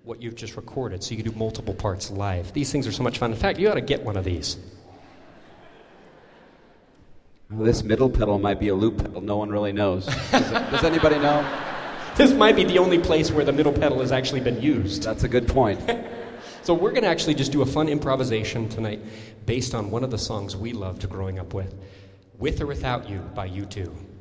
what you've just recorded, so you can do multiple parts live. These things are so much fun. In fact, you ought to get one of these. Well, this middle pedal might be a loop pedal. No one really knows. Does anybody know? This might be the only place where the middle pedal has actually been used. That's a good point. So we're going to actually just do a fun improvisation tonight based on one of the songs we loved growing up with or Without You by U2.